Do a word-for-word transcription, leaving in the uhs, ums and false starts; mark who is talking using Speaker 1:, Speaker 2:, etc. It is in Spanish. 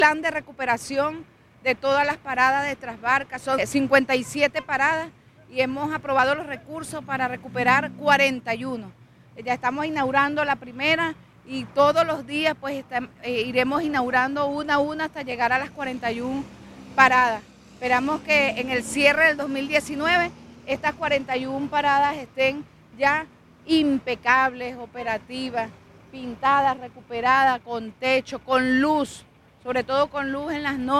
Speaker 1: plan de recuperación de todas las paradas de Trasbarca, son cincuenta y siete paradas y hemos aprobado los recursos para recuperar cuarenta y uno. Ya estamos inaugurando la primera y todos los días pues está, eh, iremos inaugurando una a una hasta llegar a las cuarenta y una paradas. Esperamos que en el cierre del dos mil diecinueve estas cuarenta y una paradas estén ya impecables, operativas, pintadas, recuperadas, con techo, con luz, sobre todo con luz en las noches.